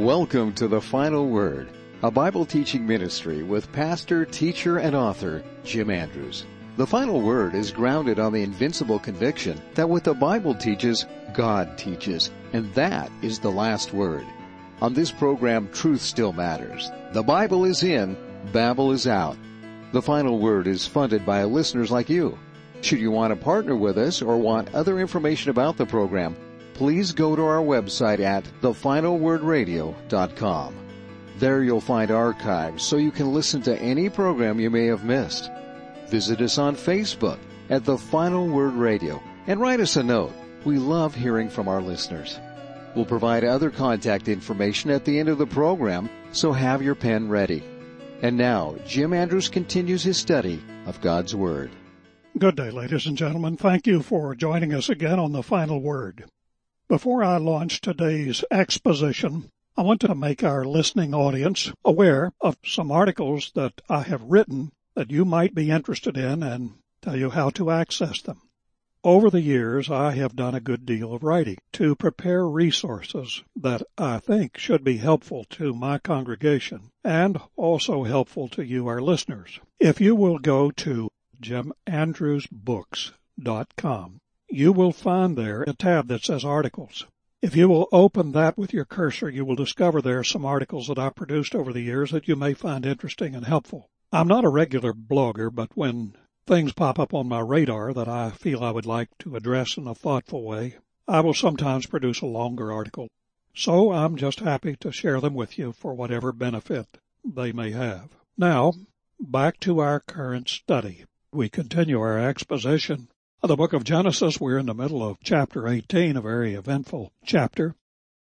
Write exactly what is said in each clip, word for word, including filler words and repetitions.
Welcome to The Final Word, a Bible teaching ministry with pastor, teacher, and author Jim Andrews. The Final Word is grounded on the invincible conviction that what the Bible teaches, God teaches, and that is the last word. On this program, truth still matters. The Bible is in, Babel is out. The Final Word is funded by listeners like you. Should you want to partner with us or want other information about the program, please go to our website at the final word radio dot com. There you'll find archives so you can listen to any program you may have missed. Visit us on Facebook at The Final Word Radio and write us a note. We love hearing from our listeners. We'll provide other contact information at the end of the program, so have your pen ready. And now, Jim Andrews continues his study of God's Word. Good day, ladies and gentlemen. Thank you for joining us again on The Final Word. Before I launch today's exposition, I want to make our listening audience aware of some articles that I have written that you might be interested in and tell you how to access them. Over the years, I have done a good deal of writing to prepare resources that I think should be helpful to my congregation and also helpful to you, our listeners. If you will go to jim andrews books dot com, you will find there a tab that says Articles. If you will open that with your cursor, you will discover there are some articles that I've produced over the years that you may find interesting and helpful. I'm not a regular blogger, but when things pop up on my radar that I feel I would like to address in a thoughtful way, I will sometimes produce a longer article. So I'm just happy to share them with you for whatever benefit they may have. Now, back to our current study. We continue our exposition of the book of Genesis. We're in the middle of chapter eighteen, a very eventful chapter.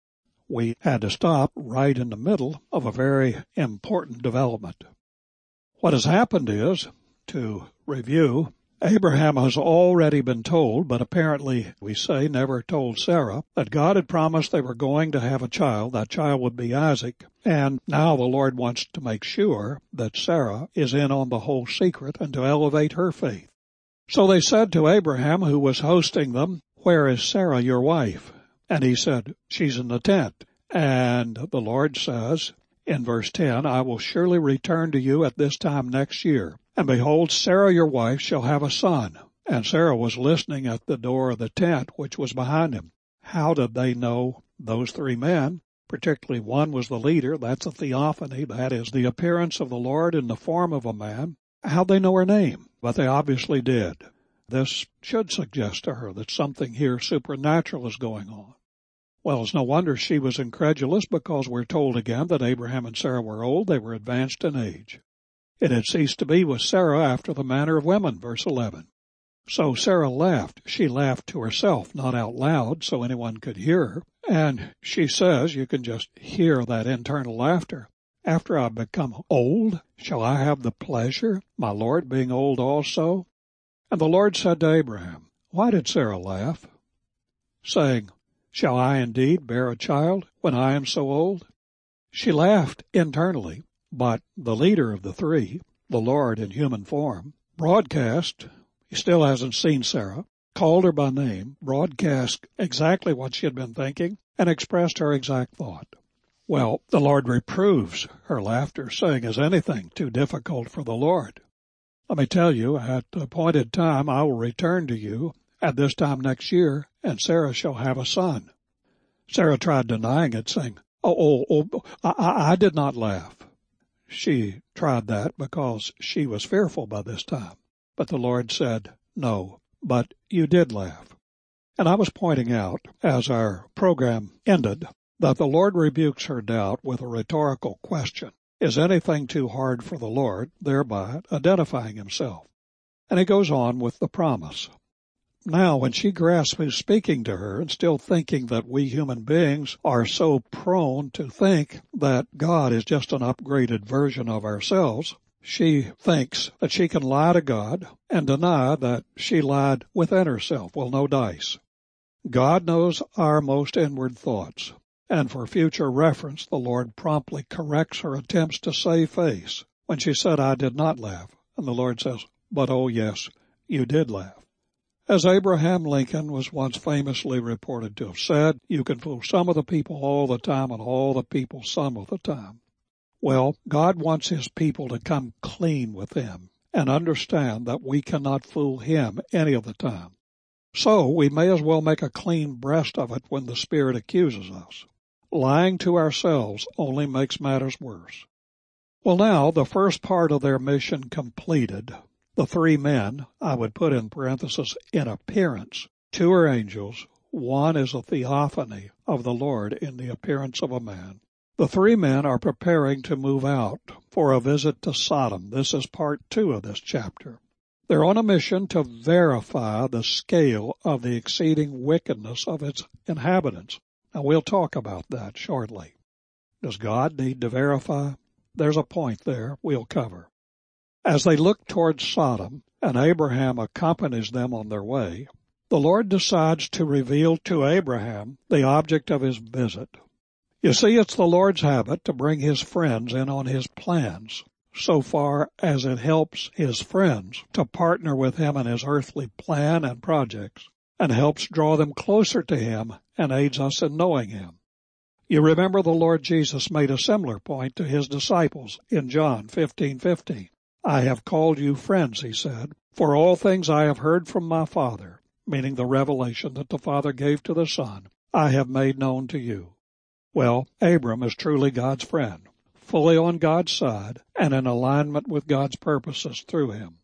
We had to stop right in the middle of a very important development. What has happened is, to review, Abraham has already been told, but apparently, we say, never told Sarah, that God had promised they were going to have a child. That child would be Isaac. And now the Lord wants to make sure that Sarah is in on the whole secret and to elevate her faith. So they said to Abraham, who was hosting them, "Where is Sarah, your wife?" And he said, "She's in the tent." And the Lord says in verse ten, "I will surely return to you at this time next year. And behold, Sarah your wife shall have a son." And Sarah was listening at the door of the tent, which was behind him. How did they know those three men? Particularly one was the leader. That's a theophany. That is the appearance of the Lord in the form of a man. How'd they know her name? But they obviously did. This should suggest to her that something here supernatural is going on. Well, it's no wonder she was incredulous, because we're told again that Abraham and Sarah were old. They were advanced in age. It had ceased to be with Sarah after the manner of women, verse eleven. So Sarah laughed. She laughed to herself, not out loud so anyone could hear her. And she says, you can just hear that internal laughter. "After I become old, shall I have the pleasure, my Lord being old also?" And the Lord said to Abraham, "Why did Sarah laugh, saying, Shall I indeed bear a child when I am so old?" She laughed internally, but the leader of the three, the Lord in human form, broadcast, he still hasn't seen Sarah, called her by name, broadcast exactly what she had been thinking, and expressed her exact thought. Well, the Lord reproves her laughter, saying, "Is anything too difficult for the Lord? Let me tell you, at the appointed time I will return to you at this time next year, and Sarah shall have a son." Sarah tried denying it, saying, Oh, oh, oh I, I did not laugh. She tried that because she was fearful by this time. But the Lord said, "No, but you did laugh." And I was pointing out, as our program ended, that the Lord rebukes her doubt with a rhetorical question. Is anything too hard for the Lord, thereby identifying himself? And he goes on with the promise. Now, when she grasps who's speaking to her, and still thinking that we human beings are so prone to think that God is just an upgraded version of ourselves, she thinks that she can lie to God and deny that she lied within herself. Well, no dice. God knows our most inward thoughts. And for future reference, the Lord promptly corrects her attempts to save face when she said, "I did not laugh." And the Lord says, "But oh yes, you did laugh." As Abraham Lincoln was once famously reported to have said, you can fool some of the people all the time and all the people some of the time. Well, God wants His people to come clean with Him and understand that we cannot fool Him any of the time. So we may as well make a clean breast of it when the Spirit accuses us. Lying to ourselves only makes matters worse. Well, now, the first part of their mission completed, the three men, I would put in parenthesis, in appearance, two are angels, one is a theophany of the Lord in the appearance of a man. The three men are preparing to move out for a visit to Sodom. This is part two of this chapter. They're on a mission to verify the scale of the exceeding wickedness of its inhabitants. Now, we'll talk about that shortly. Does God need to verify? There's a point there we'll cover. As they look towards Sodom, and Abraham accompanies them on their way, the Lord decides to reveal to Abraham the object of his visit. You see, it's the Lord's habit to bring His friends in on His plans, so far as it helps His friends to partner with Him in His earthly plan and projects, and helps draw them closer to Him and aids us in knowing Him. You remember the Lord Jesus made a similar point to His disciples in John fifteen fifteen. I have called you friends, He said, for all things I have heard from my Father, meaning the revelation that the Father gave to the Son, I have made known to you. Well, Abram is truly God's friend, fully on God's side and in alignment with God's purposes through him.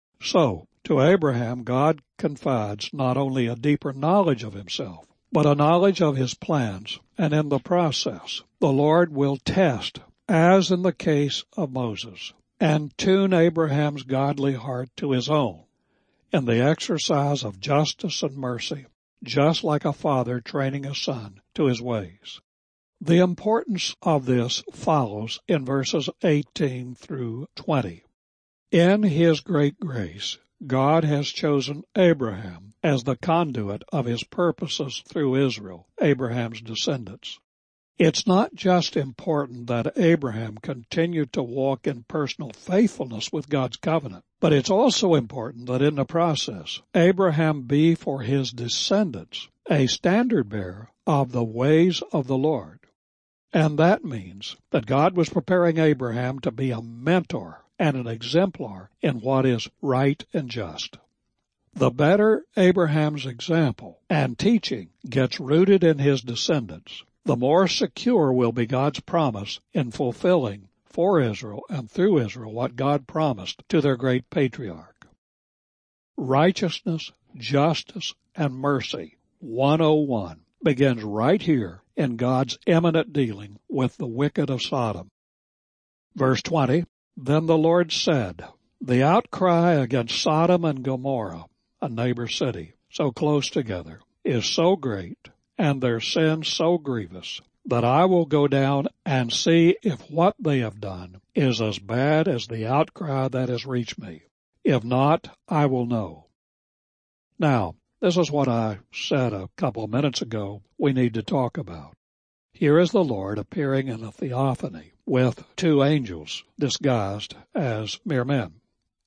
So, to Abraham, God confides not only a deeper knowledge of Himself, but a knowledge of His plans, and in the process, the Lord will test, as in the case of Moses, and tune Abraham's godly heart to his own in the exercise of justice and mercy, just like a father training a son to his ways. The importance of this follows in verses eighteen through twenty. In His great grace, God has chosen Abraham as the conduit of His purposes through Israel, Abraham's descendants. It's not just important that Abraham continued to walk in personal faithfulness with God's covenant, but it's also important that in the process, Abraham be for his descendants a standard bearer of the ways of the Lord. And that means that God was preparing Abraham to be a mentor and an exemplar in what is right and just. The better Abraham's example and teaching gets rooted in his descendants, the more secure will be God's promise in fulfilling for Israel and through Israel what God promised to their great patriarch. Righteousness, justice, and mercy one oh one begins right here in God's imminent dealing with the wicked of Sodom. Verse twenty, Then the Lord said, The outcry against Sodom and Gomorrah, a neighbor city, so close together, is so great, and their sin so grievous, that I will go down and see if what they have done is as bad as the outcry that has reached me. If not, I will know. Now, this is what I said a couple of minutes ago we need to talk about. Here is the Lord appearing in a theophany with two angels disguised as mere men.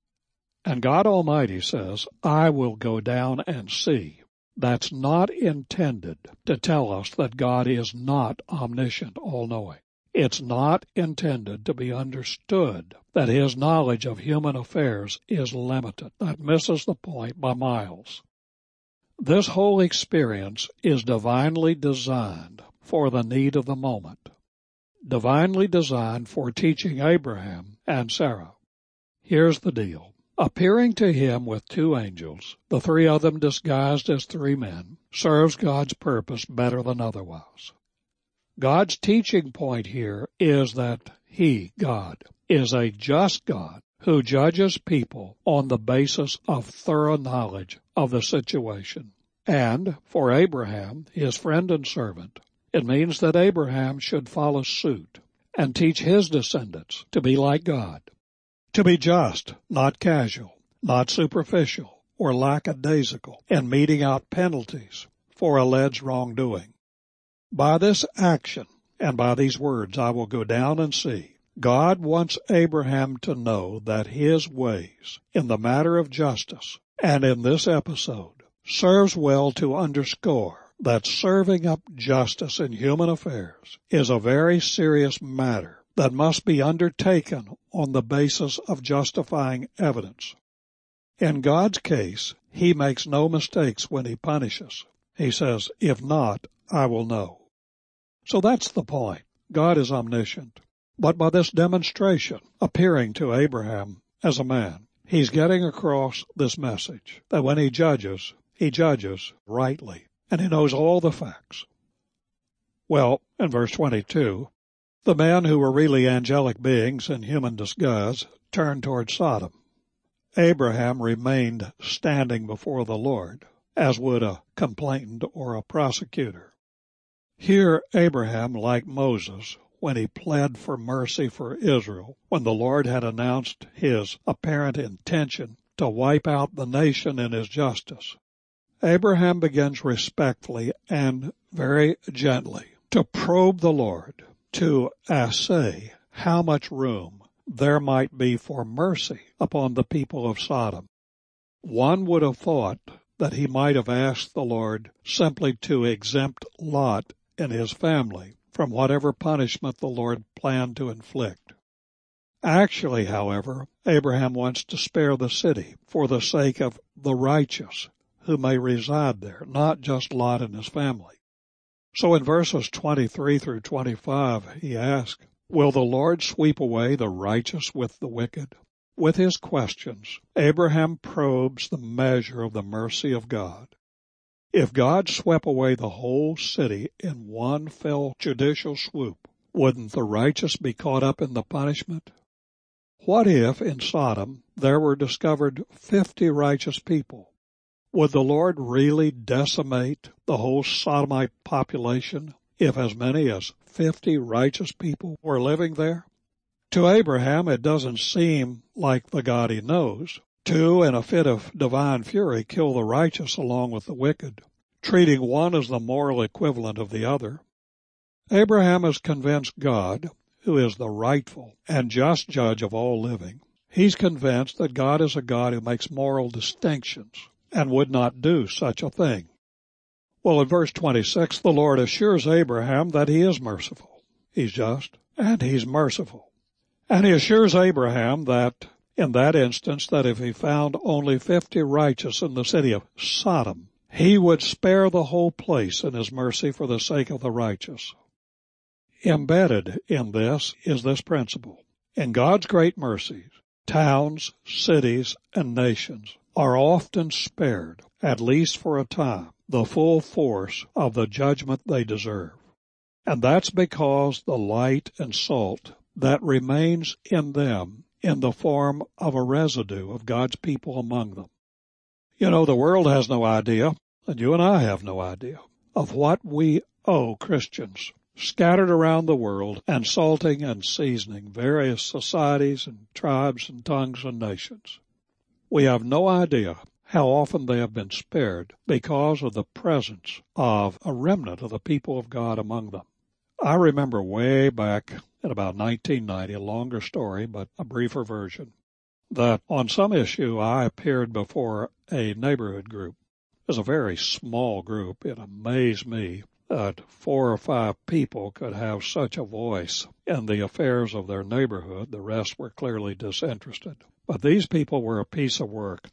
And God Almighty says, I will go down and see. That's not intended to tell us that God is not omniscient, all-knowing. It's not intended to be understood that His knowledge of human affairs is limited. That misses the point by miles. This whole experience is divinely designed for the need of the moment, divinely designed for teaching Abraham and Sarah. Here's the deal. Appearing to him with two angels, the three of them disguised as three men, serves God's purpose better than otherwise. God's teaching point here is that He, God, is a just God who judges people on the basis of thorough knowledge of the situation. And for Abraham, his friend and servant, it means that Abraham should follow suit and teach his descendants to be like God. To be just, not casual, not superficial, or lackadaisical in meting out penalties for alleged wrongdoing. By this action, and by these words, I will go down and see, God wants Abraham to know that his ways in the matter of justice, and in this episode, serves well to underscore that serving up justice in human affairs is a very serious matter that must be undertaken on the basis of justifying evidence. In God's case, He makes no mistakes when He punishes. He says, "If not, I will know." So that's the point. God is omniscient. But by this demonstration, appearing to Abraham as a man, He's getting across this message that when He judges, He judges rightly, and He knows all the facts. Well, in verse twenty-two, the men who were really angelic beings in human disguise turned toward Sodom. Abraham remained standing before the Lord, as would a complainant or a prosecutor. Here Abraham, like Moses, when he pled for mercy for Israel, when the Lord had announced His apparent intention to wipe out the nation in His justice, Abraham begins respectfully and very gently to probe the Lord, to assay how much room there might be for mercy upon the people of Sodom. One would have thought that he might have asked the Lord simply to exempt Lot and his family from whatever punishment the Lord planned to inflict. Actually, however, Abraham wants to spare the city for the sake of the righteous who may reside there, not just Lot and his family. So in verses twenty-three through twenty-five, he asks, "Will the Lord sweep away the righteous with the wicked?" With his questions, Abraham probes the measure of the mercy of God. If God swept away the whole city in one fell judicial swoop, wouldn't the righteous be caught up in the punishment? What if in Sodom there were discovered fifty righteous people? Would the Lord really decimate the whole Sodomite population if as many as fifty righteous people were living there? To Abraham, it doesn't seem like the God he knows to, in a fit of divine fury, kill the righteous along with the wicked, treating one as the moral equivalent of the other. Abraham is convinced God, who is the rightful and just judge of all living, he's convinced that God is a God who makes moral distinctions and would not do such a thing. Well, in verse twenty-six, the Lord assures Abraham that He is merciful. He's just, and He's merciful. And He assures Abraham that in that instance, that if He found only fifty righteous in the city of Sodom, He would spare the whole place in His mercy for the sake of the righteous. Embedded in this is this principle. In God's great mercies, towns, cities, and nations are often spared, at least for a time, the full force of the judgment they deserve. And that's because the light and salt that remains in them in the form of a residue of God's people among them. You know, the world has no idea, and you and I have no idea, of what we owe Christians scattered around the world and salting and seasoning various societies and tribes and tongues and nations. We have no idea how often they have been spared because of the presence of a remnant of the people of God among them. I remember way back in about nineteen ninety, a longer story, but a briefer version, that on some issue I appeared before a neighborhood group. It was a very small group. It amazed me that four or five people could have such a voice in the affairs of their neighborhood. The rest were clearly disinterested. But these people were a piece of work.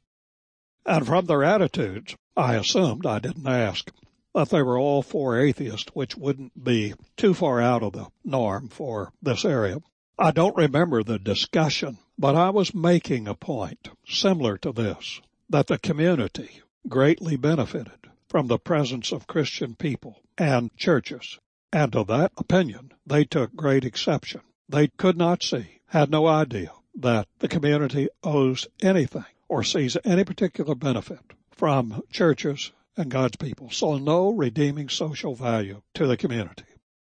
And from their attitudes, I assumed, I didn't ask, that they were all four atheists, which wouldn't be too far out of the norm for this area. I don't remember the discussion, but I was making a point similar to this, that the community greatly benefited from the presence of Christian people and churches. And to that opinion, they took great exception. They could not see, had no idea, that the community owes anything or sees any particular benefit from churches and God's people. So no redeeming social value to the community.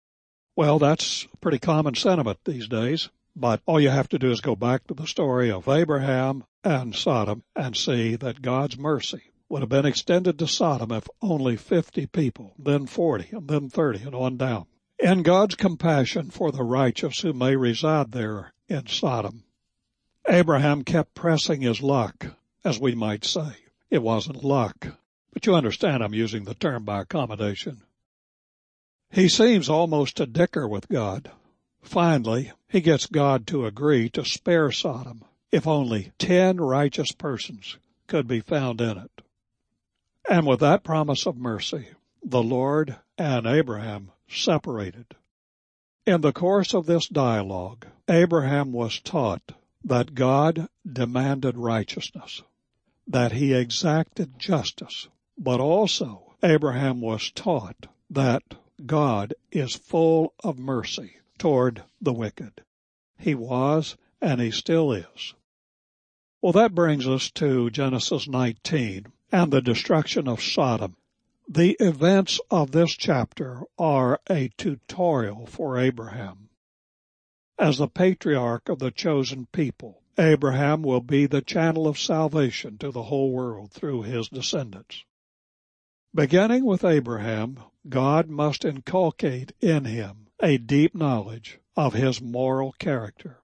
Well, that's a pretty common sentiment these days, but all you have to do is go back to the story of Abraham and Sodom and see that God's mercy would have been extended to Sodom if only fifty people, then forty, and then thirty, and on down. In God's compassion for the righteous who may reside there in Sodom, Abraham kept pressing his luck, as we might say. It wasn't luck. But you understand I'm using the term by accommodation. He seems almost to dicker with God. Finally, he gets God to agree to spare Sodom if only ten righteous persons could be found in it. And with that promise of mercy, the Lord and Abraham separated. In the course of this dialogue, Abraham was taught that God demanded righteousness, that he exacted justice, but also Abraham was taught that God is full of mercy toward the wicked. He was, and he still is. Well, that brings us to Genesis nineteen and the destruction of Sodom. The events of this chapter are a tutorial for Abraham. As the patriarch of the chosen people, Abraham will be the channel of salvation to the whole world through his descendants. Beginning with Abraham, God must inculcate in him a deep knowledge of his moral character.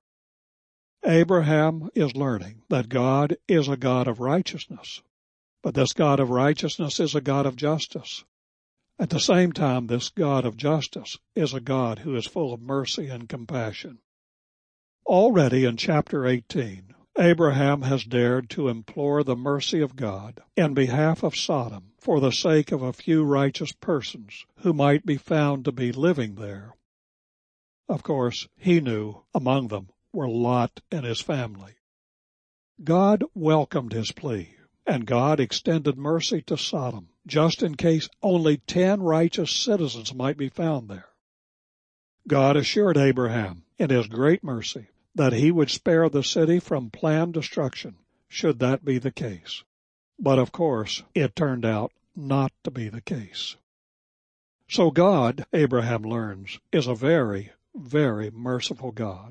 Abraham is learning that God is a God of righteousness, but this God of righteousness is a God of justice. At the same time, this God of justice is a God who is full of mercy and compassion. Already in chapter eighteen, Abraham has dared to implore the mercy of God in behalf of Sodom for the sake of a few righteous persons who might be found to be living there. Of course, he knew among them were Lot and his family. God welcomed his plea, and God extended mercy to Sodom, just in case only ten righteous citizens might be found there. God assured Abraham, in his great mercy, that he would spare the city from planned destruction, should that be the case. But of course, it turned out not to be the case. So God, Abraham learns, is a very, very merciful God.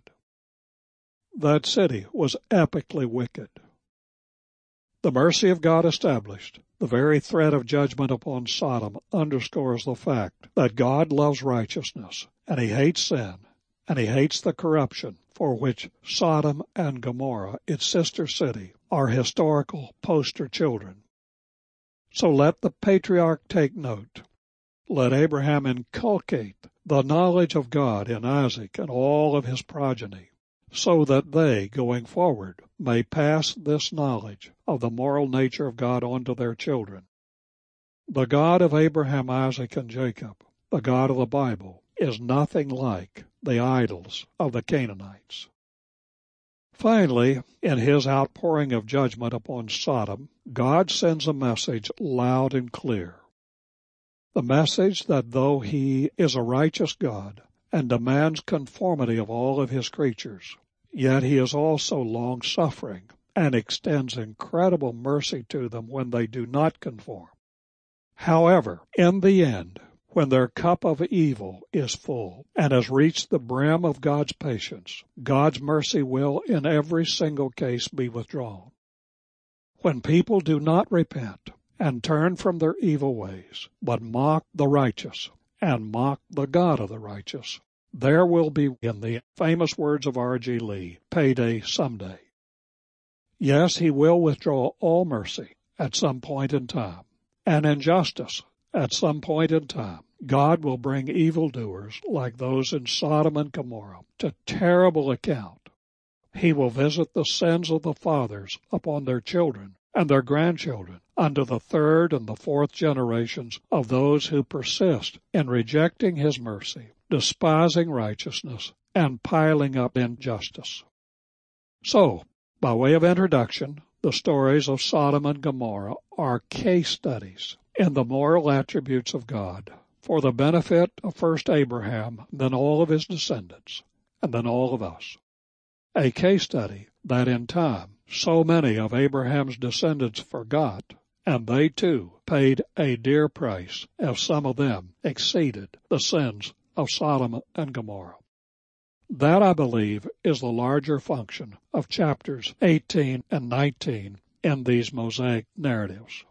That city was epically wicked. The mercy of God established, the very threat of judgment upon Sodom underscores the fact that God loves righteousness, and he hates sin, and he hates the corruption for which Sodom and Gomorrah, its sister city, are historical poster children. So let the patriarch take note. Let Abraham inculcate the knowledge of God in Isaac and all of his progeny, so that they, going forward, may pass this knowledge of the moral nature of God on to their children. The God of Abraham, Isaac, and Jacob, the God of the Bible, is nothing like the idols of the Canaanites. Finally, in his outpouring of judgment upon Sodom, God sends a message loud and clear. The message that though he is a righteous God and demands conformity of all of his creatures, yet he is also long-suffering and extends incredible mercy to them when they do not conform. However, in the end, when their cup of evil is full and has reached the brim of God's patience, God's mercy will in every single case be withdrawn. When people do not repent and turn from their evil ways, but mock the righteous and mock the God of the righteous, there will be, in the famous words of R G Lee, payday someday. Yes, he will withdraw all mercy at some point in time, and injustice at some point in time. God will bring evildoers like those in Sodom and Gomorrah to terrible account. He will visit the sins of the fathers upon their children and their grandchildren unto the third and the fourth generations of those who persist in rejecting his mercy, despising righteousness, and piling up injustice. So, by way of introduction, the stories of Sodom and Gomorrah are case studies in the moral attributes of God for the benefit of first Abraham, then all of his descendants, and then all of us. A case study that in time so many of Abraham's descendants forgot, and they too paid a dear price as some of them exceeded the sins of Sodom and Gomorrah. That, I believe, is the larger function of chapters eighteen and nineteen in these Mosaic narratives.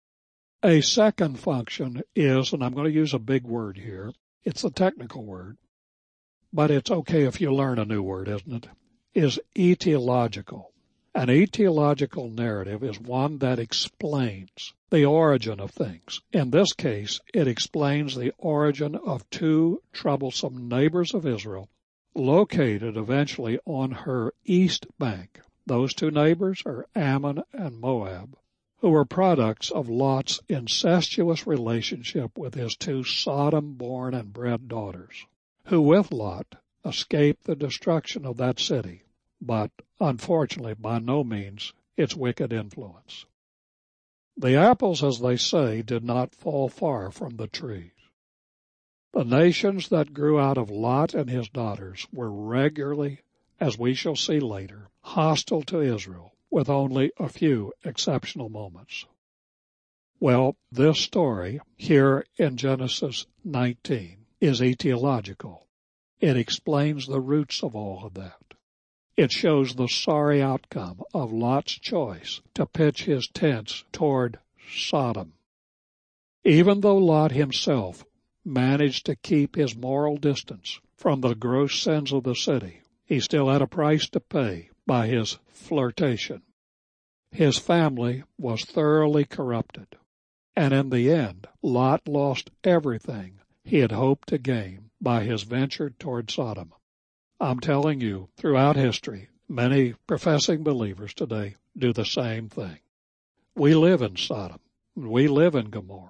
A second function is, and I'm going to use a big word here, it's a technical word, but it's okay if you learn a new word, isn't it, is etiological. An etiological narrative is one that explains the origin of things. In this case, it explains the origin of two troublesome neighbors of Israel located eventually on her east bank. Those two neighbors are Ammon and Moab, who were products of Lot's incestuous relationship with his two Sodom-born and bred daughters, who with Lot escaped the destruction of that city, but unfortunately by no means its wicked influence. The apples, as they say, did not fall far from the trees. The nations that grew out of Lot and his daughters were regularly, as we shall see later, hostile to Israel, with only a few exceptional moments. Well, this story here in Genesis nineteen is etiological. It explains the roots of all of that. It shows the sorry outcome of Lot's choice to pitch his tents toward Sodom. Even though Lot himself managed to keep his moral distance from the gross sins of the city, he still had a price to pay by his flirtation. His family was thoroughly corrupted, and in the end, Lot lost everything he had hoped to gain by his venture toward Sodom. I'm telling you, throughout history, many professing believers today do the same thing. We live in Sodom. We live in Gomorrah.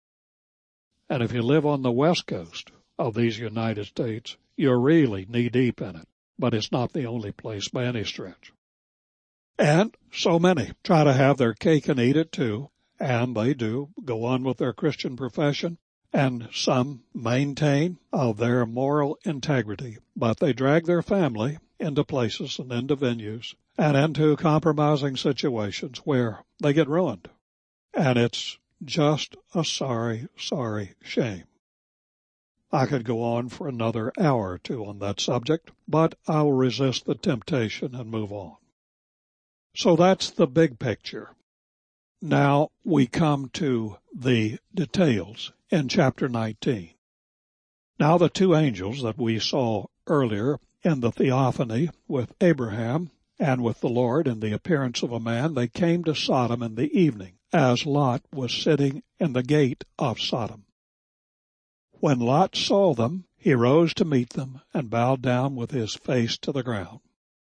And if you live on the west coast of these United States, you're really knee-deep in it. But it's not the only place by any stretch. And so many try to have their cake and eat it too, and they do go on with their Christian profession, and some maintain of their moral integrity, but they drag their family into places and into venues and into compromising situations where they get ruined. And it's just a sorry, sorry shame. I could go on for another hour or two on that subject, but I'll resist the temptation and move on. So that's the big picture. Now we come to the details in chapter nineteen. Now the two angels that we saw earlier in the theophany with Abraham and with the Lord in the appearance of a man, they came to Sodom in the evening, as Lot was sitting in the gate of Sodom. When Lot saw them, he rose to meet them and bowed down with his face to the ground.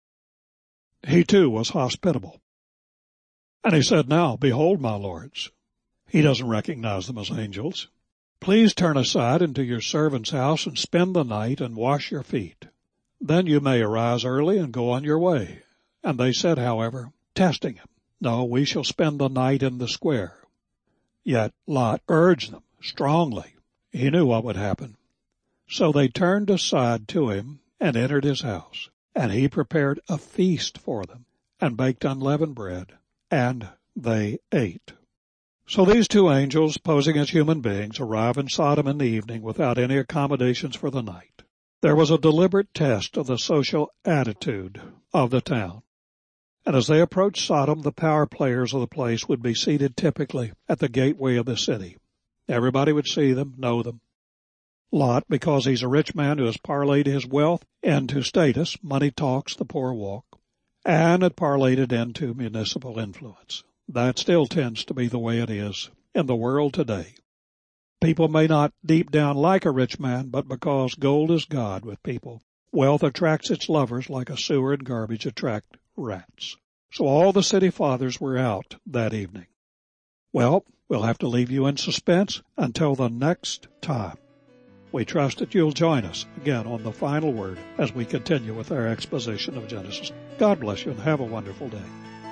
He too was hospitable. And he said, "Now, behold, my lords." He doesn't recognize them as angels. "Please turn aside into your servant's house and spend the night and wash your feet. Then you may arise early and go on your way." And they said, however, testing him, "No, we shall spend the night in the square." Yet Lot urged them strongly. He knew what would happen. So they turned aside to him and entered his house. And he prepared a feast for them and baked unleavened bread, and they ate. So these two angels, posing as human beings, arrive in Sodom in the evening without any accommodations for the night. There was a deliberate test of the social attitude of the town. And as they approached Sodom, the power players of the place would be seated typically at the gateway of the city. Everybody would see them, know them. Lot, because he's a rich man who has parlayed his wealth into status, money talks, the poor walk, and had parlayed it into municipal influence. That still tends to be the way it is in the world today. People may not deep down like a rich man, but because gold is God with people, wealth attracts its lovers like a sewer and garbage attract rats. So all the city fathers were out that evening. Well, we'll have to leave you in suspense until the next time. We trust that you'll join us again on The Final Word as we continue with our exposition of Genesis. God bless you and have a wonderful day.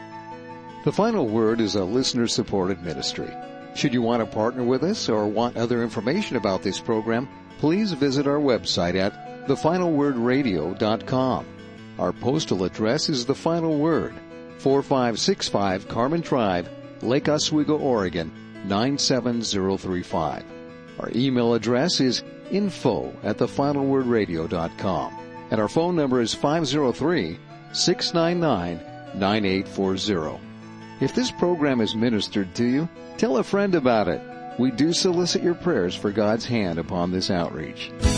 The Final Word is a listener-supported ministry. Should you want to partner with us or want other information about this program, please visit our website at the final word radio dot com. Our postal address is The Final Word, four five six five Carmen Drive, Lake Oswego, Oregon, nine seven zero three five. Our email address is info at the final word radio dot com. And our phone number is five zero three, six nine nine, nine eight four zero. If this program is ministered to you, tell a friend about it. We do solicit your prayers for God's hand upon this outreach.